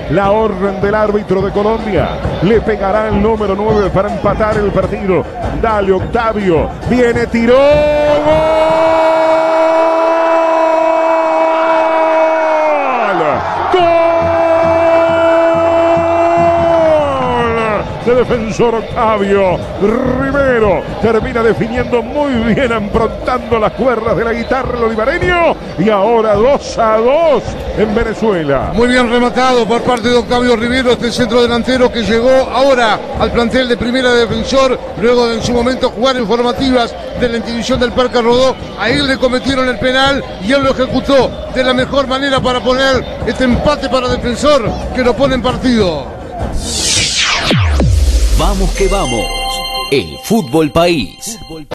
La orden del árbitro de Colombia. Le pegará el número 9 para empatar el partido. Dale, Octavio. Viene, tiró. De Defensor Octavio Rivero termina definiendo muy bien, aprontando las cuerdas de la guitarra el olivareño, y ahora 2-2 en Venezuela. Muy bien rematado por parte de Octavio Rivero, este centro delantero que llegó ahora al plantel de Primera de Defensor, luego de en su momento jugar en formativas de la institución del Parque Rodó. Ahí le cometieron el penal y él lo ejecutó de la mejor manera para poner este empate para Defensor, que lo pone en partido. Vamos que vamos, el Fútbol País.